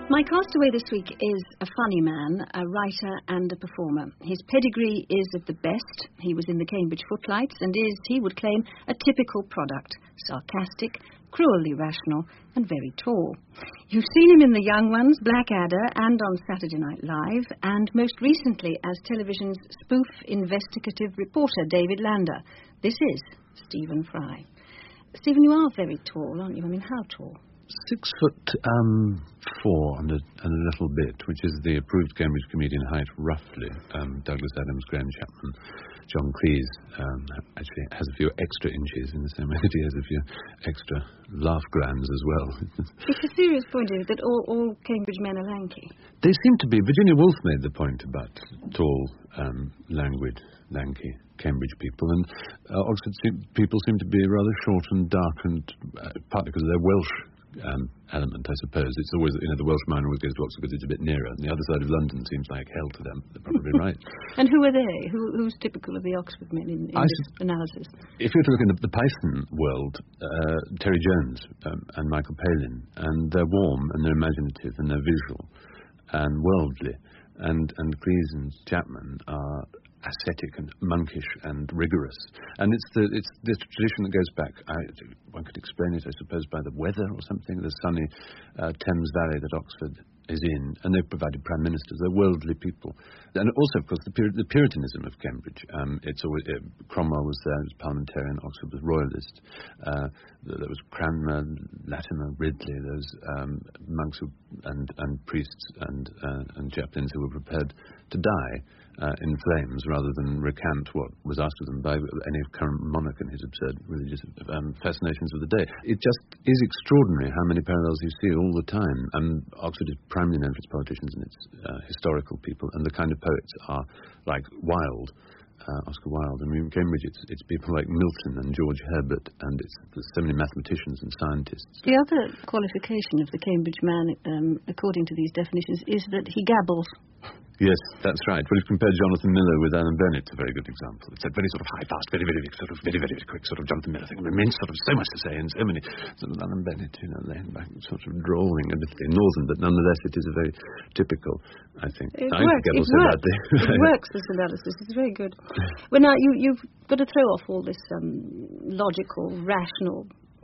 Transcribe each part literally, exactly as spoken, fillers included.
My castaway this week is a funny man, a writer and a performer. His pedigree is of the best. He was in the Cambridge Footlights and is, he would claim, a typical product. Sarcastic, cruelly rational and very tall. You've seen him in The Young Ones, Blackadder and on Saturday Night Live, and most recently as television's spoof investigative reporter David Lander. This is Stephen Fry. Stephen, you are very tall, aren't you? I mean, how tall? Six foot um, four and a, and a little bit, which is the approved Cambridge comedian height, roughly. Um, Douglas Adams, Graham Chapman, John Cleese um, actually has a few extra inches in the same way that he has a few extra laugh grams as well. It's a serious point, is it, that all, all Cambridge men are lanky? They seem to be. Virginia Woolf made the point about tall, um, languid, lanky Cambridge people, and uh, Oxford se- people seem to be rather short and dark, and uh, partly because of their Welsh Um, element, I suppose. It's always, you know, the Welsh man always goes to Oxford because it's a bit nearer, and the other side of London seems like hell to them. They're probably right. And who are they? Who, who's typical of the Oxford men in, in this su- analysis? If you were to look in the, the Python world, uh, Terry Jones um, and Michael Palin, and they're warm and they're imaginative and they're visual and worldly, and and Cleese and Chapman are ascetic and monkish and rigorous, and it's the it's this tradition that goes back. I, one could explain it, I suppose, by the weather or something. The sunny uh, Thames Valley that Oxford is in, and they've provided prime ministers. They're worldly people, and also, of course, the, Pur- the Puritanism of Cambridge. Um, it's always uh, Cromwell was there, he was parliamentarian. Oxford was royalist. Uh, there was Cranmer, Latimer, Ridley. Those um, monks who, and and priests and uh, and chaplains who were prepared to die Uh, in flames rather than recant what was asked of them by any current monarch and his absurd religious um, fascinations of the day. It just is extraordinary how many parallels you see all the time. And Oxford is primarily known for its politicians and its uh, historical people, and the kind of poets are like Wilde, uh, Oscar Wilde. I mean, in Cambridge it's, it's people like Milton and George Herbert, and it's there's so many mathematicians and scientists. The other qualification of the Cambridge man, um, according to these definitions, is that he gabbles. Yes, that's right. Well, if you compare Jonathan Miller with Alan Bennett, it's a very good example. It's a very sort of high, fast, very, very, sort of, very, very quick sort of Jonathan Miller thing. I mean, sort of so much to say, and so many. Sort of Alan Bennett, you know, laying back, sort of drawling a bit northern, but nonetheless, it is a very typical, I think. It I works. It also works. It works, this analysis. It's very good. Well, now, you, you've got to throw off all this um, logical, rational,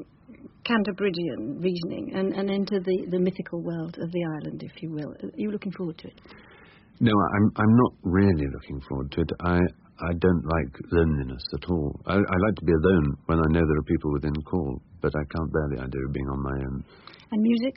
Canterbridgian reasoning and, and into the, the mythical world of the island, if you will. Are you looking forward to it? No, I'm I'm not really looking forward to it. I I don't like loneliness at all. I, I like to be alone when I know there are people within call, but I can't bear the idea of being on my own. And music?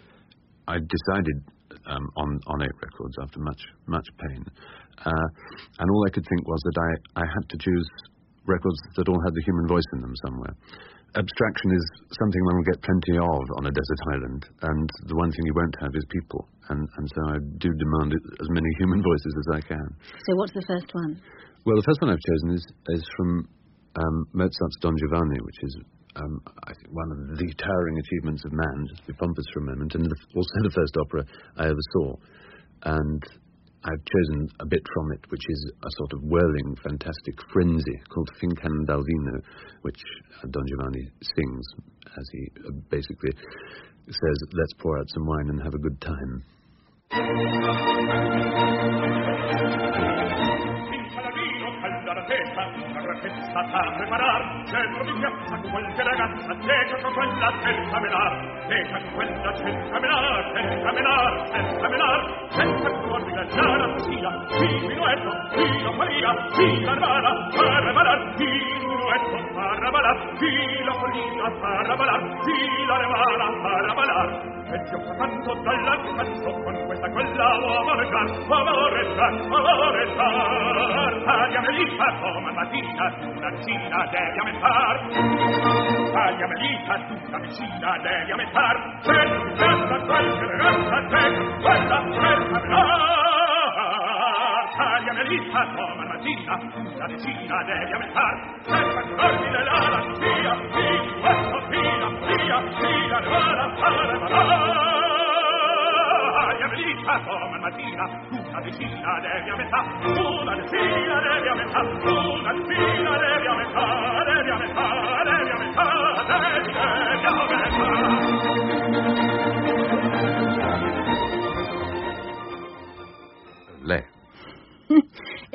I decided um, on on eight records after much much pain, uh, and all I could think was that I, I had to choose records that all had the human voice in them somewhere. Abstraction is something one will get plenty of on a desert island, and the one thing you won't have is people, and, and so I do demand as many human voices as I can. So what's the first one? Well, the first one I've chosen is, is from um, Mozart's Don Giovanni, which is um, I think one of the towering achievements of man, just to be pompous for a moment, and the, also the first opera I ever saw. And I've chosen a bit from it, which is a sort of whirling, fantastic frenzy called Fincandalvino, which uh, Don Giovanni sings as he uh, basically says, let's pour out some wine and have a good time. Sta a preparar, centro di piazza con qualche ragazza, teca con quella senza menar, teca con quella senza menar, senza menar, senza menar, senza fuori la giara sia, il minuetto, fino Maria, fino Arbala, para balar, il minuetto, para balar, filo Polina, para balar, filo Arbala, para balar. E gioca tanto dall'alcanzo con questa quella amoreggiar, amoreggiar, amoreggiar. Tagliame l'ita come mattina, una vicina devi aumentar. Tagliame l'ita, una vicina devi aumentar. Senza qualche ragazza, te, quella senza menare. Tagliame l'ita come mattina, una vicina devi aumentar. Senza curarmi l'ala, via, via, questo via, via, via, l'ala, l'ala, l'ala. Come mattina, una decina devi aumentare, una decina devi aumentare, una decina devi aumentare, devi aumentare, devi aumentare, devi, devi aumentare.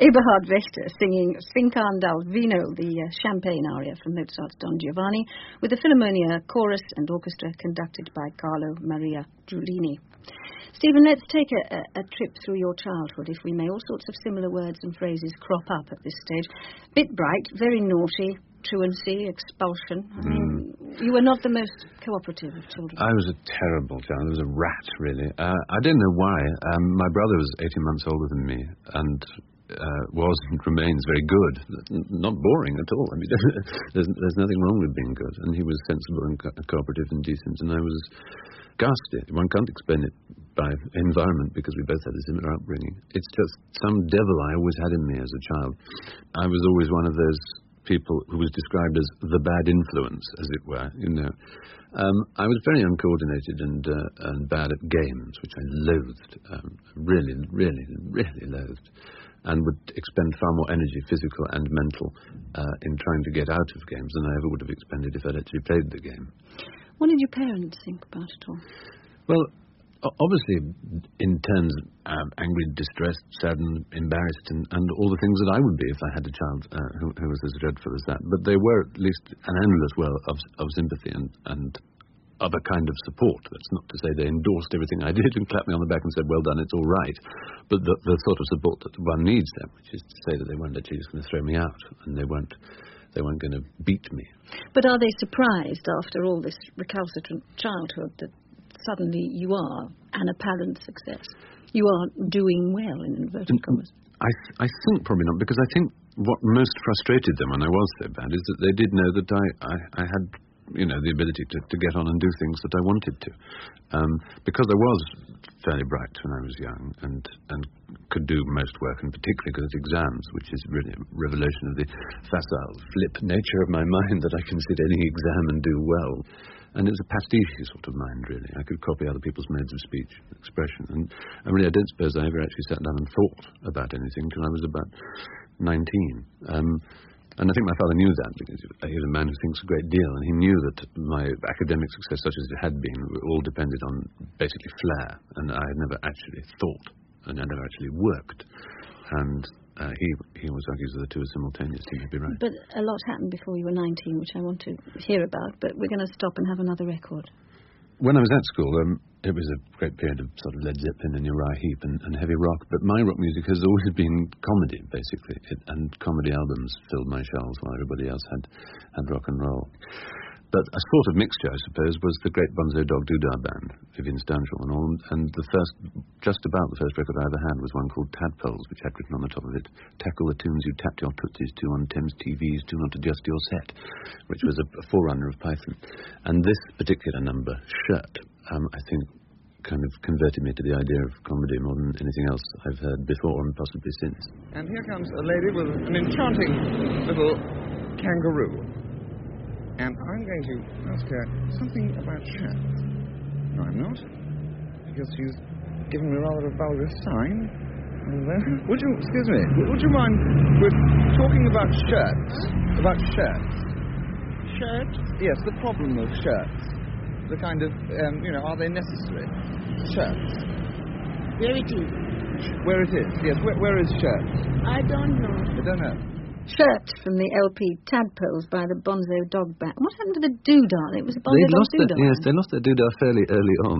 Eberhard Wächter singing Fincan dal Vino, the uh, champagne aria from Mozart's Don Giovanni, with the Philharmonia chorus and orchestra conducted by Carlo Maria Giulini. Stephen, let's take a, a, a trip through your childhood, if we may. All sorts of similar words and phrases crop up at this stage. Bit bright, very naughty, truancy, expulsion. I mean, mm. you were not the most cooperative of children. I was a terrible child. I was a rat, really. Uh, I don't know why. Um, my brother was eighteen months older than me, and uh, was and remains very good. Not boring at all. I mean, there's, there's nothing wrong with being good. And he was sensible and co- cooperative and decent, and I was ghastly. One can't explain it by environment because we both had a similar upbringing. It's just some devil I always had in me as a child. I was always one of those people who was described as the bad influence, as it were, you know. Um, I was very uncoordinated and uh, and bad at games, which I loathed, um, really, really, really loathed, and would expend far more energy, physical and mental, uh, in trying to get out of games than I ever would have expended if I'd actually played the game. What did your parents think about it all? Well, obviously, in turns, um, angry, distressed, saddened, embarrassed, and, and all the things that I would be if I had a child uh, who, who was as dreadful as that. But they were at least an handle as well of, of sympathy and, and other kind of support. That's not to say they endorsed everything I did and clapped me on the back and said, well done, it's all right. But the, the sort of support that one needs then, which is to say that they weren't actually just going to throw me out, and they weren't They weren't going to beat me. But are they surprised after all this recalcitrant childhood that suddenly you are an apparent success? You are doing well, in inverted commas. I, th- I think probably not, because I think what most frustrated them when I was so bad is that they did know that I, I, I had, you know, the ability to, to get on and do things that I wanted to. Um, because I was fairly bright when I was young and, and could do most work, and particularly good at exams, which is really a revelation of the facile, flip nature of my mind, that I can sit any exam and do well. And it was a pastiche sort of mind, really. I could copy other people's modes of speech, expression. And, and really, I don't suppose I ever actually sat down and thought about anything till I was about nineteen. Um, and I think my father knew that, because he was a man who thinks a great deal, and he knew that my academic success, such as it had been, all depended on basically flair, and I had never actually thought, and I never actually worked. And uh, he he always argues that the two are simultaneous. He may be right. But a lot happened before you were nineteen, which I want to hear about, but we're going to stop and have another record. When I was at school, um, it was a great period of sort of Led Zeppelin and Uriah Heep and, and heavy rock, but my rock music has always been comedy, basically, it, and comedy albums filled my shelves while everybody else had, had rock and roll. But a sort of mixture, I suppose, was the great Bonzo Dog Doodah band, Vivian Stanshall and all, and the first, just about the first record I ever had was one called Tadpoles, which had written on the top of it, tackle the tunes you tapped your tootsies to on Thames T Vs, do not adjust your set, which was a, a forerunner of Python. And this particular number, Shirt, um, I think, kind of converted me to the idea of comedy more than anything else I've heard before and possibly since. And here comes a lady with an enchanting little kangaroo. And I'm going to ask her something about shirts. No, I'm not. Because she's given me rather a vulgar sign. And, uh, would you, excuse me, would you mind, we're talking about shirts. About shirts. Shirts? Yes, the problem of shirts. The kind of, um, you know, are they necessary? Shirts. Where it is. Where it is, yes. Where, where is shirts? I don't know. I don't know. Shirt from the L P Tadpoles by the Bonzo Dog Band. What happened to the doodah? It was a Bonzo they Dog lost Doodah. Their, yes, they lost their doodah fairly early on.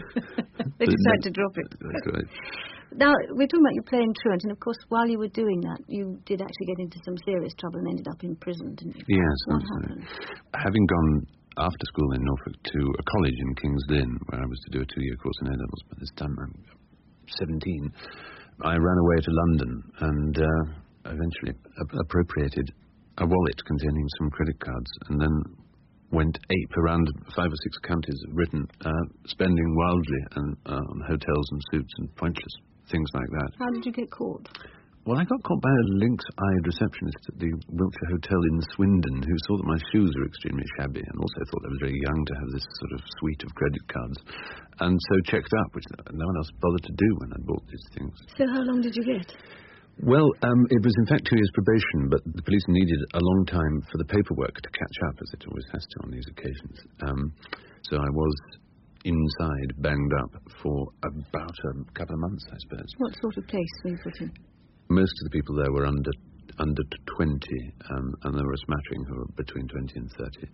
They decided to drop it. That's right. Now, we're talking about you playing truant, and of course, while you were doing that, you did actually get into some serious trouble and ended up in prison, didn't you? Yes. What absolutely. happened? Having gone after school in Norfolk to a college in King's Lynn, where I was to do a two-year course in A-levels, by this time I'm seventeen, I ran away to London and uh, eventually ap- appropriated a wallet containing some credit cards, and then went ape around five or six counties of Britain, uh, spending wildly and, uh, on hotels and suits and pointless things like that. How did you get caught? Well, I got caught by a lynx-eyed receptionist at the Wiltshire Hotel in Swindon, who saw that my shoes were extremely shabby and also thought I was very young to have this sort of suite of credit cards, and so checked up, which no one else bothered to do when I bought these things. So how long did you get? Well, um, it was in fact two years probation, but the police needed a long time for the paperwork to catch up, as it always has to on these occasions. Um, so I was inside, banged up, for about a couple of months, I suppose. What sort of place were you put in? Most of the people there were under under twenty, um, and there were a smattering who were between twenty and thirty.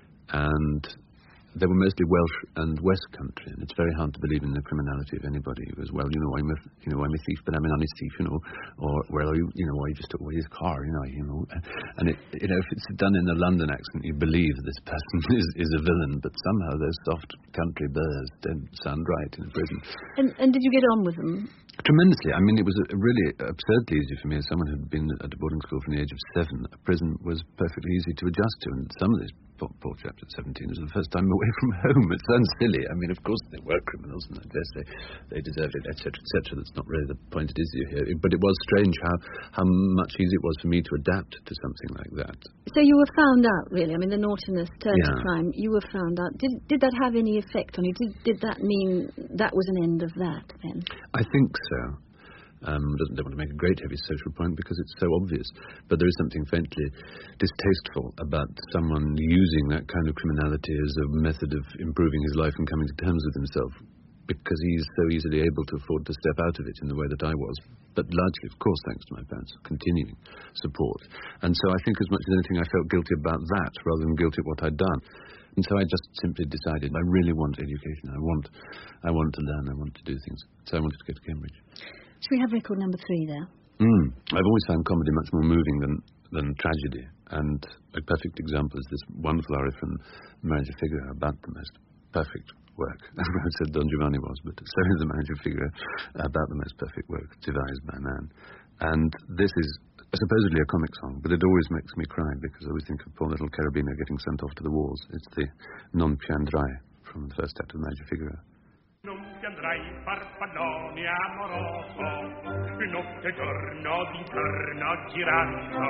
And they were mostly Welsh and West Country, and it's very hard to believe in the criminality of anybody who goes, well, you know, I'm a, you know, I'm a thief, but I'm an honest thief, you know, or, well, you, you know, I just took away his car, you know, you know. And, it, you know, if it's done in a London accent, you believe this person is, is a villain, but somehow those soft country birds don't sound right in a prison. And, and did you get on with them? Tremendously. I mean, it was really absurdly easy for me as someone who'd been at a boarding school from the age of seven. A prison was perfectly easy to adjust to, and some of these poor, poor chaps at seventeen, it was the first time away from home. It sounds silly. I mean, of course they were criminals, and I guess they, they deserved it, et cetera, et cetera. That's not really the point it is here. But it was strange how, how much easier it was for me to adapt to something like that. So you were found out, really. I mean, the naughtiness turned Yeah. to crime. You were found out. Did did that have any effect on you? Did, did that mean that was an end of that, then? I think so. Um, doesn't don't want to make a great heavy social point because it's so obvious, but there is something faintly distasteful about someone using that kind of criminality as a method of improving his life and coming to terms with himself, because he's so easily able to afford to step out of it in the way that I was, but largely, of course, thanks to my parents' continuing support. And so I think as much as anything I felt guilty about that rather than guilty at what I'd done. And so I just simply decided I really want education. I want, I want to learn. I want to do things. So I wanted to go to Cambridge. Should we have record number three there? Mm. I've always found comedy much more moving than, than tragedy. And a perfect example is this wonderful aria from Marriage of Figaro about the most perfect work. I said Don Giovanni was, but so is the Marriage of Figaro about the most perfect work devised by man. And this is supposedly a comic song, but it always makes me cry because I always think of poor little Cherubino getting sent off to the wars. It's the Non più andrai from the first act of Marriage of Figaro. Non ti andrai farfallone amoroso, notte e giorno d'intorno girando,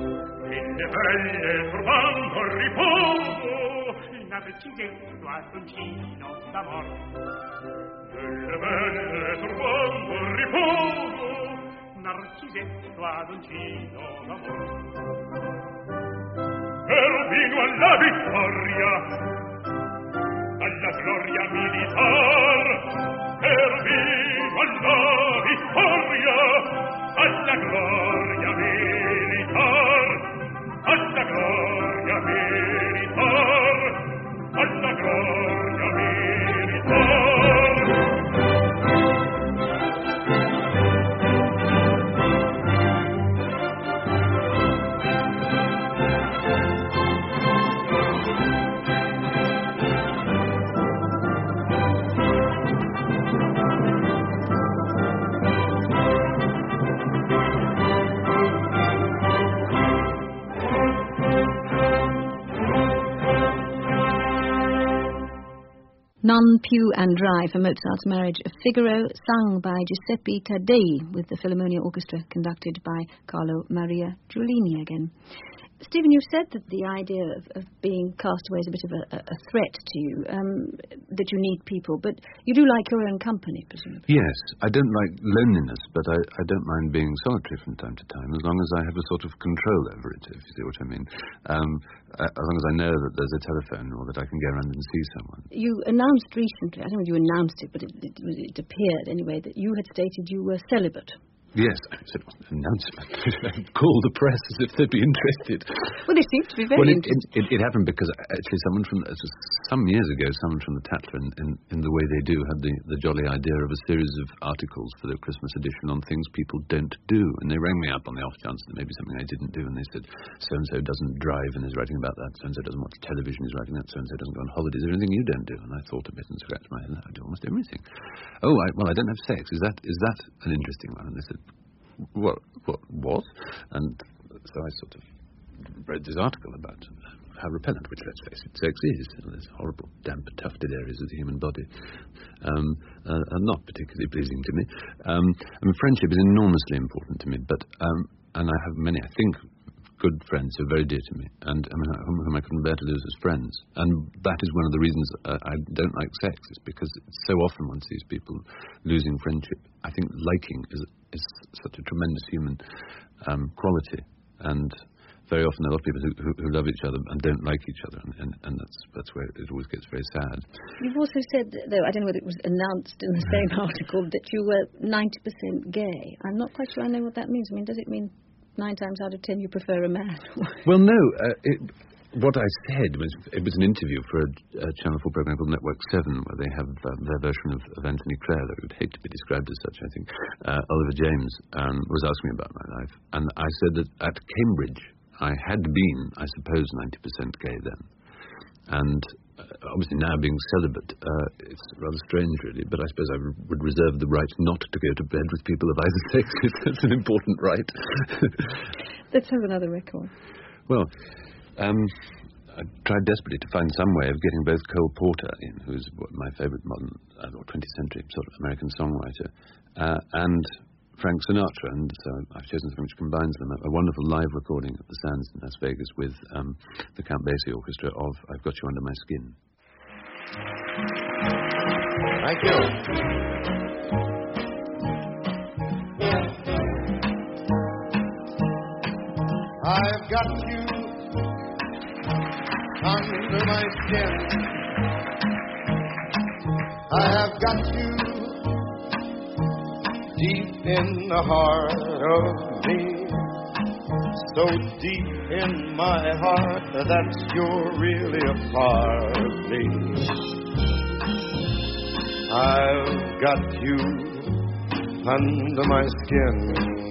e le belle turbando il riposo, Narcisetto Adoncino d'amor. E le belle turbando il riposo, Narcisetto Adoncino d'amor. Cherubino alla vittoria, alla gloria militar, Cherubino alla vittoria, alla gloria militar, alla gloria militar, alla gloria militar. Non più andrai for Mozart's Marriage of Figaro, sung by Giuseppe Taddei with the Philharmonia Orchestra, conducted by Carlo Maria Giulini again. Stephen, you said that the idea of, of being cast away is a bit of a, a threat to you, um, that you need people, but you do like your own company, presumably. Yes, I don't like loneliness, but I, I don't mind being solitary from time to time, as long as I have a sort of control over it, if you see what I mean. Um, as long as I know that there's a telephone or that I can go around and see someone. You announced recently, I don't know if you announced it, but it, it, it appeared anyway, that you had stated you were celibate. Yes, I said it was an announcement. Call the press as if they'd be interested. Well, they seem to be very well, it, interested. It, it, it happened because actually someone from, some years ago, someone from the Tatler, in, in, in the way they do, had the, the jolly idea of a series of articles for their Christmas edition on things people don't do. And they rang me up on the off chance that maybe something I didn't do, and they said, so-and-so doesn't drive and is writing about that, so-and-so doesn't watch television, is writing that, so-and-so doesn't go on holidays. Is there anything you don't do? And I thought a bit and scratched my head. I do almost everything. Oh, I, well, I don't have sex. Is that is that an interesting one? And they said, What, what, what? And so I sort of read this article about how repellent, which, let's face it, sex is. There's horrible, damp, tufted areas of the human body um, uh, are not particularly pleasing to me. Um, I mean, friendship is enormously important to me, but, um, and I have many, I think, good friends who are very dear to me, and I mean, whom, whom I couldn't bear to lose as friends. And that is one of the reasons uh, I don't like sex, is because so often one sees people losing friendship. I think liking is is such a tremendous human um, quality, and very often there are a lot of people who, who, who love each other and don't like each other, and, and, and that's that's where it always gets very sad. You've also said, though, I don't know whether it was announced in the same article, that you were ninety percent gay. I'm not quite sure I know what that means. I mean, does it mean nine times out of ten you prefer a man? Well, no. Uh, it, what I said was, it was an interview for a, a Channel four program called Network seven, where they have uh, their version of, of Anthony Clare, that would hate to be described as such, I think. Uh, Oliver James um, was asking me about my life, and I said that at Cambridge I had been, I suppose, ninety percent gay then. And uh, obviously now being celibate, uh, it's rather strange, really, but I suppose I r- would reserve the right not to go to bed with people of either sex. That's an important right. Let's have another record. Well, um, I tried desperately to find some way of getting both Cole Porter in, who's my favourite modern uh, or twentieth century sort of American songwriter, uh, and Frank Sinatra, and so I've chosen something which combines them. A, a wonderful live recording at the Sands in Las Vegas with um, the Count Basie Orchestra of I've Got You Under My Skin. Thank you. I've got you under my skin. I have got you deep in the heart of me, so deep in my heart that you're really a part of me. I've got you under my skin.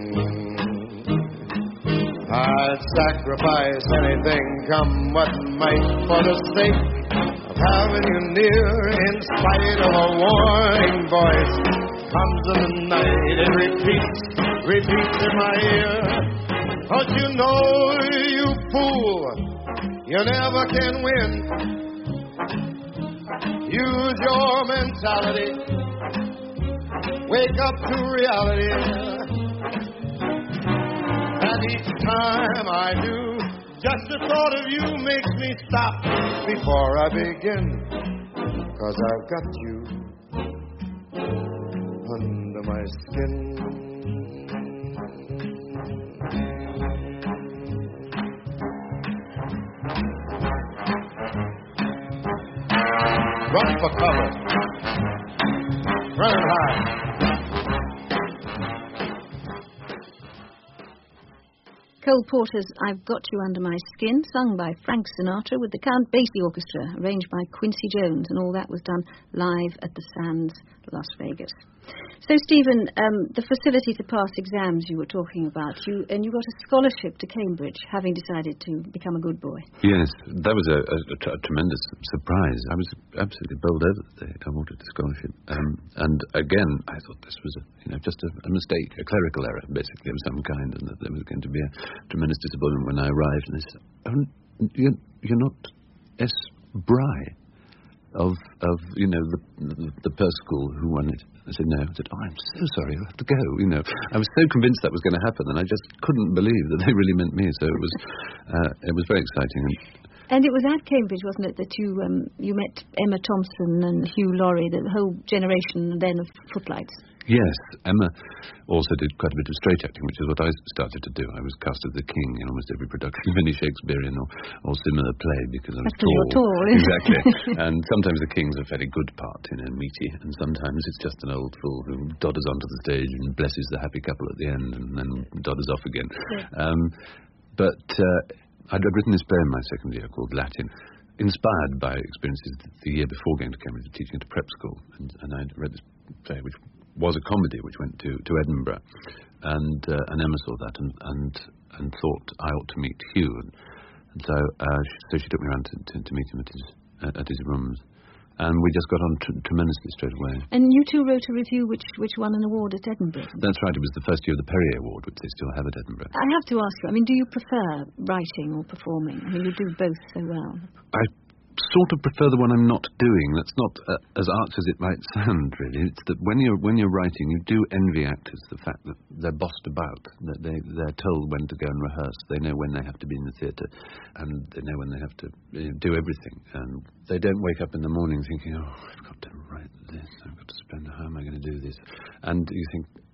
I'd sacrifice anything, come what might, for the sake of having you near, in spite of a warning voice comes in the night, it repeats, repeats in my ear. But you know, you fool, you never can win. Use your mentality, wake up to reality. And each time I do, just the thought of you makes me stop before I begin. 'Cause I've got you under my skin. Run for cover. Run and hide. Cole Porter's I've Got You Under My Skin, sung by Frank Sinatra with the Count Basie Orchestra, arranged by Quincy Jones, and all that was done live at the Sands, Las Vegas. So, Stephen, um, the facility to pass exams you were talking about, you and you got a scholarship to Cambridge, having decided to become a good boy. Yes, that was a, a, a, tr- a tremendous surprise. I was absolutely bowled over that they awarded a scholarship. Um, and again, I thought this was a, you know, just a, a mistake, a clerical error, basically, of some kind, and that there was going to be a tremendous disappointment when I arrived. And they said, oh, you're, you're not S. Bry of, of you know, the, the, the Perse School who won it. I said, no. I said, oh, I'm so sorry, I have to go, you know. I was so convinced that was going to happen, and I just couldn't believe that they really meant me, so it was uh, it was very exciting. And it was at Cambridge, wasn't it, that you um, you met Emma Thompson and Hugh Laurie, the whole generation then of Footlights? Yes, Emma also did quite a bit of straight acting, which is what I started to do. I was cast as the king in almost every production of any Shakespearean or, or similar play, because I was That's tall. You're tall, exactly. And sometimes the king's a very good part, you know, meaty, and sometimes it's just an old fool who dodders onto the stage and blesses the happy couple at the end and then dodders off again. Yeah. Um, but uh, I'd written this play in my second year called Latin, inspired by experiences the year before going to Cambridge, teaching at a prep school, and, and I'd read this play, which was a comedy which went to, to Edinburgh, and uh, and Emma saw that and, and and thought I ought to meet Hugh, and, and so uh, she, so she took me around to, to, to meet him at his uh, at his rooms, and we just got on tr- tremendously straight away. And you two wrote a review which which won an award at Edinburgh. That's right. It was the first year of the Perrier Award, which they still have at Edinburgh. I have to ask you, I mean, do you prefer writing or performing? I mean, you do both so well. I sort of prefer the one I'm not doing. That's not uh, as arch as it might sound, really. It's that when you're when you're writing, you do envy actors the fact that they're bossed about, that they they're told when to go and rehearse. They know when they have to be in the theatre, and they know when they have to you know, do everything. And they don't wake up in the morning thinking, oh, I've got to write this, I've got to spend, how am I going to do this? And you think,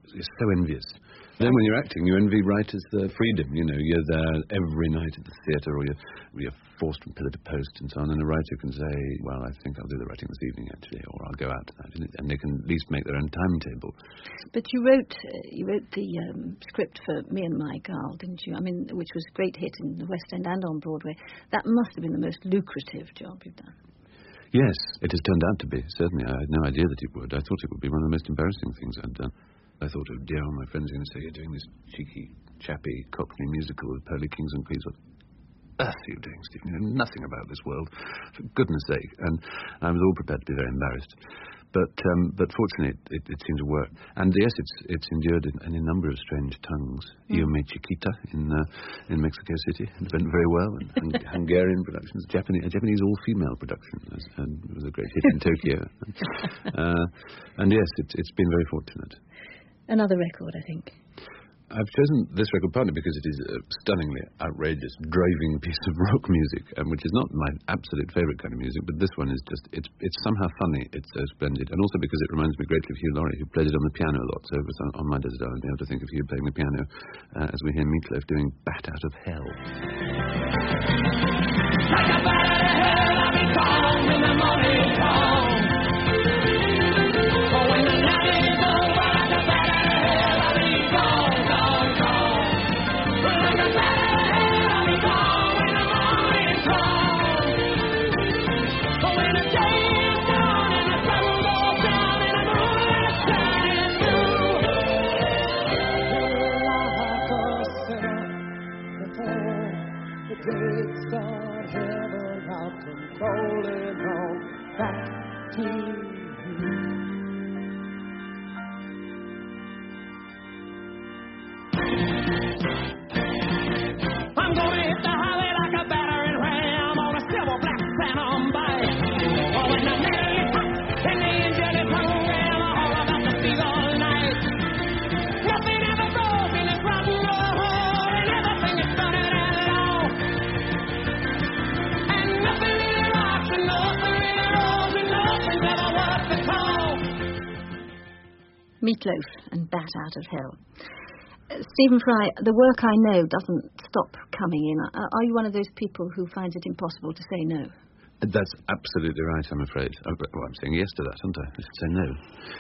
you're so envious. Then when you're acting, you envy writers the freedom. You know, you're there every night at the theatre, or you're, you're forced from pillar to post and so on, and a writer can say, well, I think I'll do the writing this evening, actually, or I'll go out to that, and they can at least make their own timetable. But you wrote uh, you wrote the um, script for Me and My Girl, didn't you? I mean, which was a great hit in the West End and on Broadway. That must have been the most lucrative job you've done. Yes, it has turned out to be, certainly. I had no idea that it would. I thought it would be one of the most embarrassing things I'd done. I thought, oh dear, all my friends are going to say, you're doing this cheeky, chappy, cockney musical with Pearly Kings and Queens. What on earth are you doing, Stephen? You know nothing about this world, for goodness sake. And I was all prepared to be very embarrassed. But um, but fortunately, it, it, it seemed to work. And yes, it's it's endured in, in a number of strange tongues. Mm. Io Me Chiquita in uh, in Mexico City, it went very well. And, and Hungarian productions, Japanese, a Japanese all-female production, and it was a great hit in Tokyo. uh, and yes, it's it's been very fortunate. Another record, I think. I've chosen this record partly because it is a stunningly outrageous, driving piece of rock music, um, which is not my absolute favourite kind of music, but this one is just, it's it's somehow funny, it's so splendid, and also because it reminds me greatly of Hugh Laurie, who played it on the piano a lot, so it was on, on my desert island, being able to think of Hugh playing the piano uh, as we hear Meatloaf doing Bat Out of Hell. Like a bat out of hell, I'll be gone when the morning comes. Oh, when the night is over, like a bat out of hell, I'll be gone. Rolling on back to you. I'm gonna hit the highway like a battering ram on a silver black phantom bike. Oh, when the metal is hot and the engine is program, I'm all about to see all night. Nothing ever goes in this rock and roll, and everything is funny and long. And nothing really rocks and nothing really rolls and nothing's ever worth the call. Meatloaf and Bat Out of Hell. Uh, Stephen Fry, the work I know doesn't stop coming in. Are, are you one of those people who finds it impossible to say no? That's absolutely right, I'm afraid. Oh, well, I'm saying yes to that, aren't I? I should say no.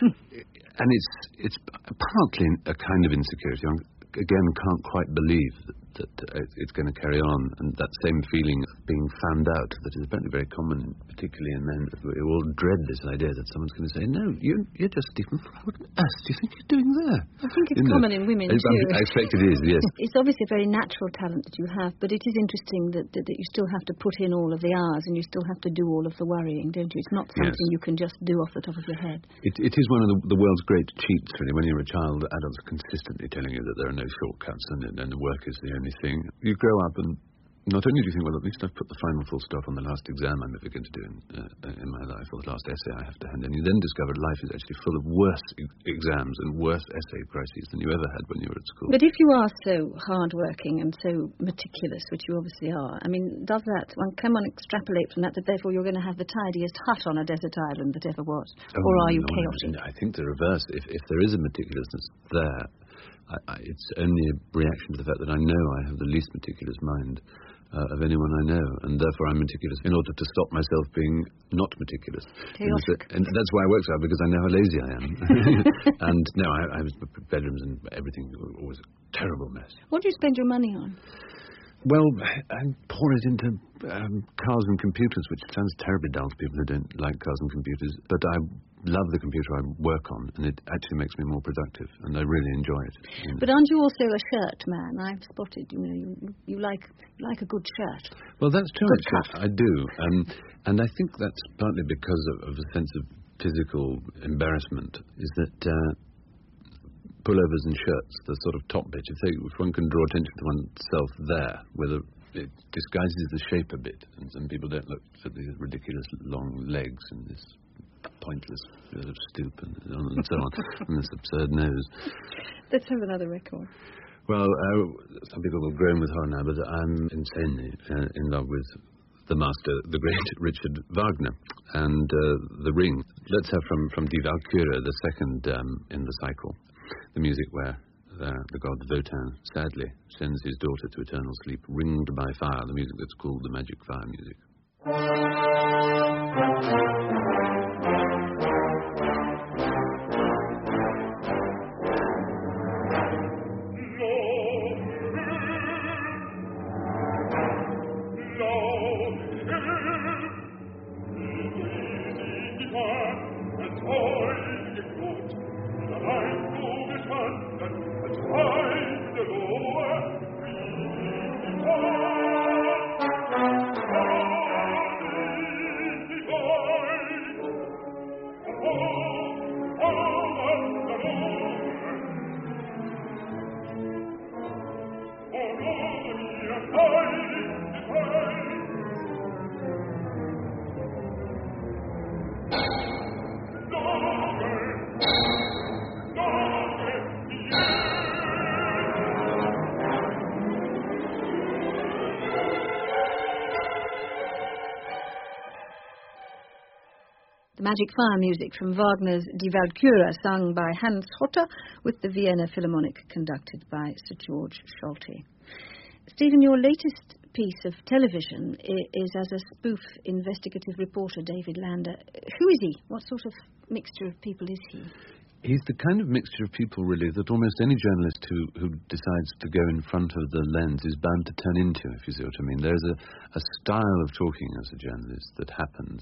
And it's it's partly a kind of insecurity. I, again, can't quite believe that, that uh, it's going to carry on, and that same feeling of being found out that is apparently very common, particularly in men. We all dread this idea that someone's going to say, no, you're, you're just Stephen Fry. What on earth do you think you're doing there? I think it's you common know? in women, I, too. I expect it is, yes. It's obviously a very natural talent that you have, but it is interesting that, that, that you still have to put in all of the hours and you still have to do all of the worrying, don't you? It's not something yes. you can just do off the top of your head. It, it is one of the, the world's great cheats, really. When you're a child, adults are consistently telling you that there are no shortcuts and, and the work is the only thing. You grow up and not only do you think, well, at least I've put the final full stop on the last exam I'm ever going to do in, uh, in my life, or the last essay I have to hand in, you then discover life is actually full of worse e- exams and worse essay crises than you ever had when you were at school. But if you are so hard-working and so meticulous, which you obviously are, I mean, does that, one, can one extrapolate from that that therefore you're going to have the tidiest hut on a desert island that ever was? Oh, or are you no, chaotic? No, I think the reverse. If, if there is a meticulousness there, I, I, it's only a reaction to the fact that I know I have the least meticulous mind Uh, of anyone I know, and therefore I'm meticulous in order to stop myself being not meticulous. Chaotic. And, and that's why I work so hard, because I know how lazy I am. And no, I, I was bedrooms and everything was a terrible mess. What do you spend your money on? Well, I pour it into um, cars and computers, which sounds terribly dull to people who don't like cars and computers, but I love the computer I work on, and it actually makes me more productive, and I really enjoy it. But aren't you also a shirt man? I've spotted, you know, you, you like you like a good shirt. Well, that's true, good actually. I do, um, and I think that's partly because of, of a sense of physical embarrassment, is that uh, pullovers and shirts, the sort of top bit, if, they, if one can draw attention to oneself there, where the, it disguises the shape a bit, and some people don't look at these ridiculous long legs and this pointless sort of stoop and, and so on, and this absurd nose. Let's have another record. Well, uh, some people will groan with horror now, but I'm insanely uh, in love with the master, the great Richard Wagner, and uh, The Ring. Let's have from, from Die Walküre, the second um, in the cycle. the music where the, the god Wotan sadly sends his daughter to eternal sleep, ringed by fire, the music that's called the magic fire music. The Magic Fire music from Wagner's Die Walküre, sung by Hans Hotter, with the Vienna Philharmonic conducted by Sir George Solti. Stephen, your latest piece of television is as a spoof investigative reporter, David Lander. Who is he? What sort of mixture of people is he? He's the kind of mixture of people, really, that almost any journalist who, who decides to go in front of the lens is bound to turn into, if you see what I mean. There's a, a style of talking as a journalist that happens,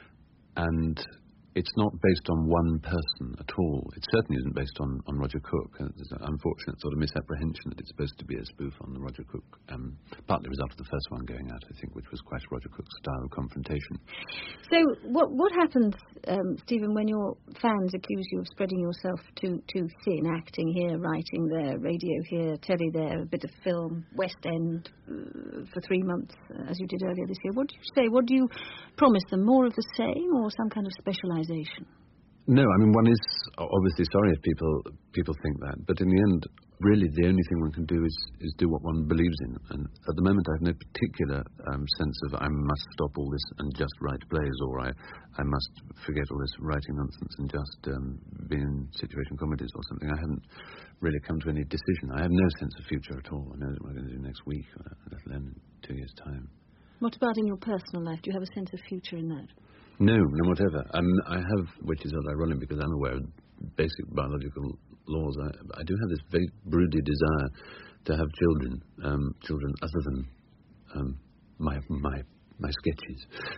and it's not based on one person at all. It certainly isn't based on, on Roger Cook. There's an unfortunate sort of misapprehension that it's supposed to be a spoof on the Roger Cook, um, partly a result of the first one going out, I think, which was quite Roger Cook's style of confrontation. So what what happens, um, Stephen, when your fans accuse you of spreading yourself too, too thin, acting here, writing there, radio here, telly there, a bit of film, West End uh, for three months, uh, as you did earlier this year? What do you say? What do you promise them? More of the same, or some kind of specialisation? No, I mean, one is obviously sorry if people people think that, but in the end, really the only thing one can do is, is do what one believes in. And at the moment I have no particular um, sense of I must stop all this and just write plays, or I, I must forget all this writing nonsense and just um, be in situation comedies or something. I haven't really come to any decision. I have no sense of future at all. I know what I'm going to do next week, or let alone in two years' time. What about in your personal life? Do you have a sense of future in that? No, no, whatever. Um, I have, which is ironic because I'm aware of basic biological laws. I, I do have this very broody desire to have children, um, children other than um, my my my sketches,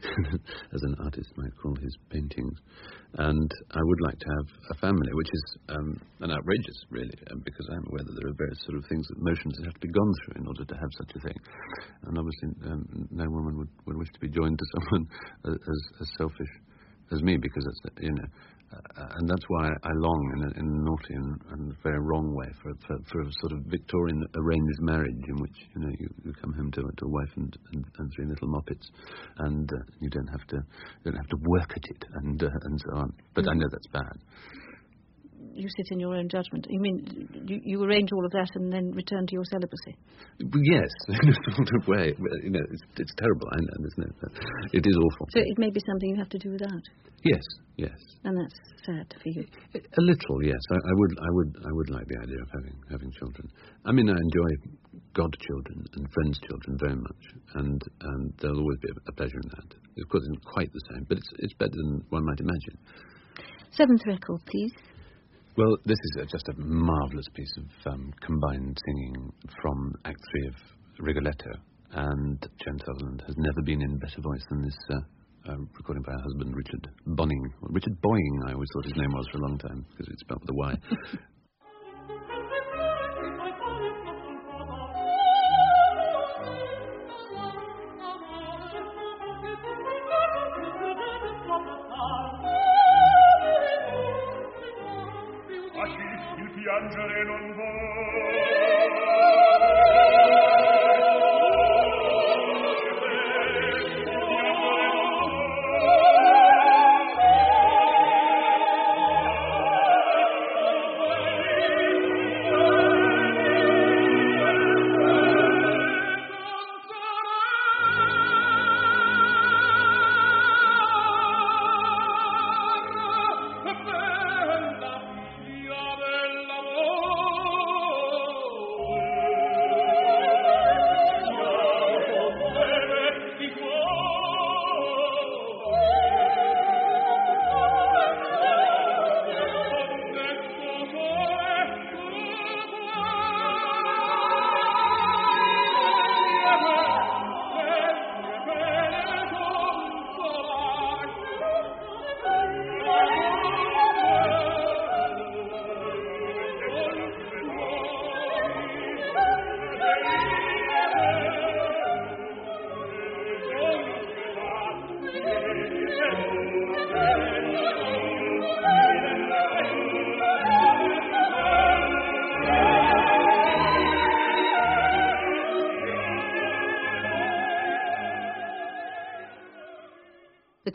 as an artist might call his paintings. And I would like to have a family, which is um, an outrageous, really, um, because I'm aware that there are various sort of things, that motions that have to be gone through in order to have such a thing. And obviously, um, no woman would, would wish to be joined to someone as, as selfish as me, because that's, you know, uh, and that's why I long in a, in a naughty and, and very wrong way for, for for a sort of Victorian arranged marriage in which, you know, you, you come home to, to a wife and, and, and three little moppets, and uh, you don't have to you don't have to work at it and uh, and so on. But mm. I know that's bad. You sit in your own judgment. You mean you, you arrange all of that and then return to your celibacy? Yes, in a sort of way. You know, it's, it's terrible. I know, isn't it? It is awful. So it may be something you have to do without. Yes, yes. And that's sad for you. A little, yes. I, I would, I would, I would like the idea of having having children. I mean, I enjoy godchildren and friends' children very much, and and there'll always be a pleasure in that. Of course, it's not quite the same, but it's it's better than one might imagine. Seventh record, please. Well, this is a, just a marvellous piece of um, combined singing from Act Three of Rigoletto, and Joan Sutherland has never been in better voice than this uh, uh, recording by her husband, Richard Bonning. Well, Richard Boying, I always thought his name was for a long time, because it's spelled with a Y. piangere non bella, mia bella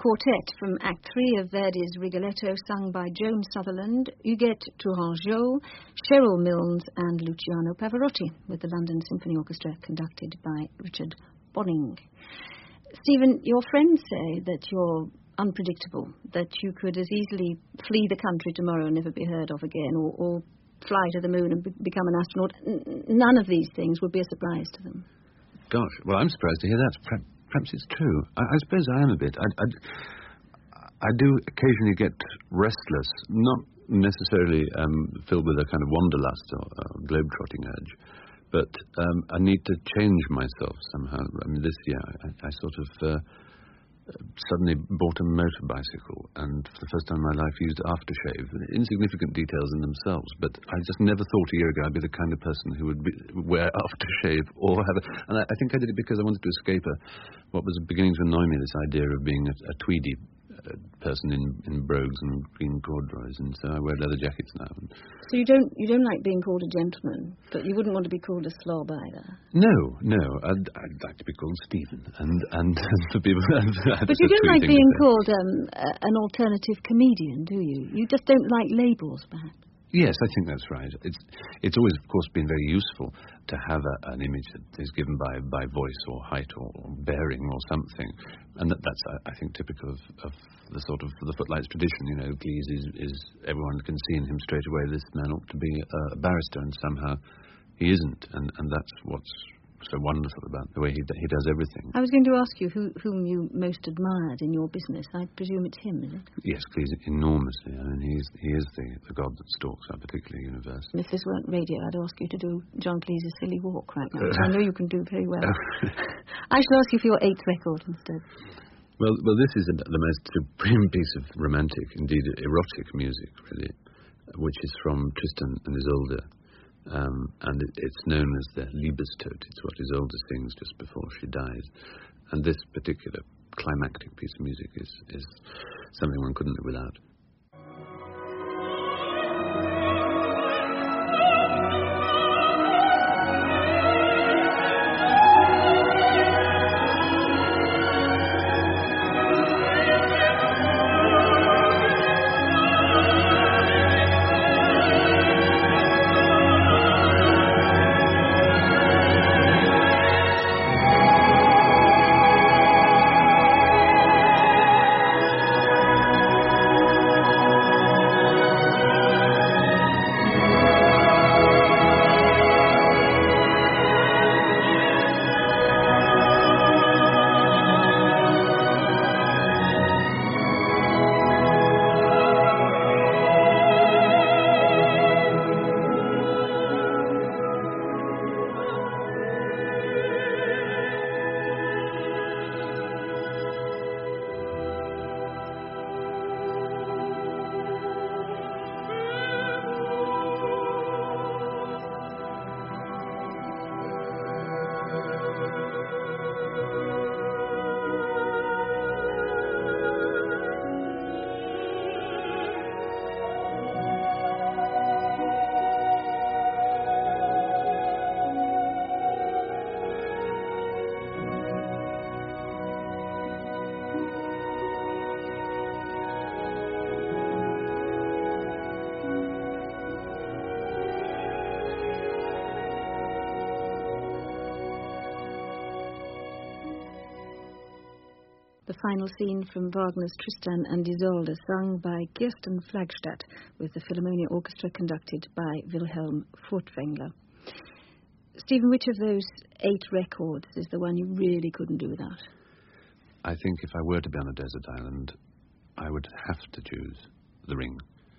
quartet from Act Three of Verdi's Rigoletto, sung by Joan Sutherland, Huguette Tourangeau, Cheryl Milnes and Luciano Pavarotti, with the London Symphony Orchestra conducted by Richard Bonning. Stephen, your friends say that you're unpredictable, that you could as easily flee the country tomorrow and never be heard of again, or, or fly to the moon and be- become an astronaut. N- none of these things would be a surprise to them. Gosh, well, I'm surprised to hear that. Perhaps, perhaps it's true. I, I suppose I am a bit. I, I, I do occasionally get restless, not necessarily um, filled with a kind of wanderlust or uh, globe-trotting urge, but um, I need to change myself somehow. I mean, this year I, I sort of uh, suddenly bought a motor bicycle, and for the first time in my life used aftershave. Insignificant details in themselves, but I just never thought a year ago I'd be the kind of person who would be, wear aftershave or have a... And I, I think I did it because I wanted to escape a, what was beginning to annoy me, this idea of being a, a tweedy uh, person in, in brogues and green corduroys, and so I wear leather jackets now. So you don't you don't like being called a gentleman, but you wouldn't want to be called a slob either? No, no. I'd, I'd like to be called Stephen, and and for people. But you don't like being called um, uh, an alternative comedian, do you? You just don't like labels, perhaps. Yes, I think that's right. It's it's always, of course, been very useful to have a, an image that is given by, by voice or height or, or bearing or something, and that, that's I, I think typical of, of the sort of the Footlights tradition. You know, Cleese is, is everyone can see in him straight away. This man ought to be a barrister, and somehow he isn't, and, and that's what's so wonderful about the way he he does everything. I was going to ask you who, whom you most admired in your business. I presume it's him, is it? Yes, Cleese, enormously. I mean, he's he is the, the god that stalks our particular universe. And if this weren't radio, I'd ask you to do John Cleese's Silly Walk right now, which I know you can do very well. I shall ask you for your eighth record instead. Well, well, this is a, the most supreme piece of romantic, indeed erotic music, really, which is from Tristan and Isolde. Um, and it, it's known as the Liebestod. It's what Isolde sings just before she dies. And this particular climactic piece of music is, is something one couldn't live without. The final scene from Wagner's Tristan and Isolde, sung by Kirsten Flagstadt, with the Philharmonia Orchestra conducted by Wilhelm Furtwängler. Stephen, which of those eight records is the one you really couldn't do without? I think if I were to be on a desert island, I would have to choose The Ring.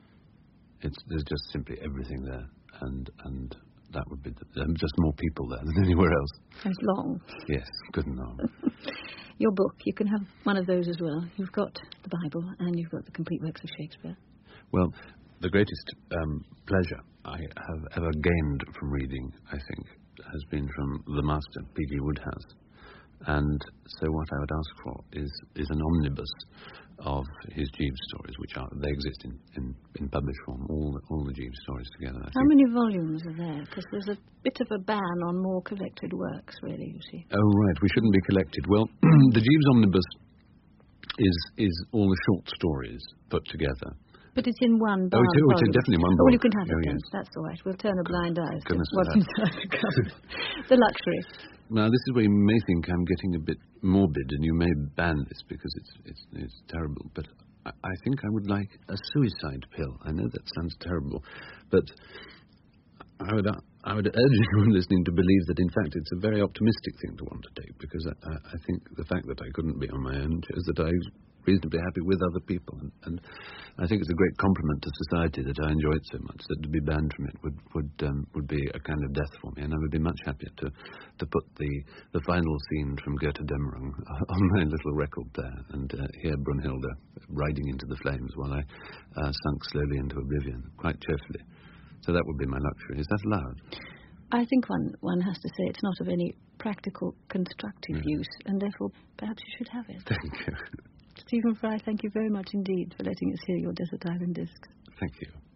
It's, there's just simply everything there, and and that would be the, there are just more people there than anywhere else. And it's long. Yes, good and long. Your book, you can have one of those as well. You've got the Bible and you've got the complete works of Shakespeare. Well, the greatest um, pleasure I have ever gained from reading, I think, has been from the master, P G Wodehouse. And so what I would ask for is is an omnibus of his Jeeves stories, which are they exist in, in, in published form, all the, all the Jeeves stories together. I How think. many volumes are there? Because there's a bit of a ban on more collected works, really, you see. Oh, right, we shouldn't be collected. Well, the Jeeves omnibus is is all the short stories put together. But it's in one bar. Oh, it's, oh, it's definitely one bar. Oh, well, you can have it oh, then. yes. That's all right. We'll turn a blind eye to Goodness what's that. inside the cup. The luxury. Now, this is where you may think I'm getting a bit morbid, and you may ban this because it's it's, it's terrible. But I, I think I would like a suicide pill. I know that sounds terrible, but I would I would urge anyone listening to believe that, in fact, it's a very optimistic thing to want to take, because I, I think the fact that I couldn't be on my own shows that I was reasonably happy with other people, and, and I think it's a great compliment to society that I enjoy it so much that to be banned from it would would um, would be a kind of death for me, and I would be much happier to to put the the final scene from Goethe Dämmerung on my little record there, and uh, hear Brunhilde riding into the flames while I uh, sunk slowly into oblivion, quite cheerfully. So that would be my luxury. Is that allowed? I think one one has to say it's not of any practical, constructive Mm. use, and therefore perhaps you should have it. Thank you. Stephen Fry, thank you very much indeed for letting us hear your Desert Island Discs. Thank you.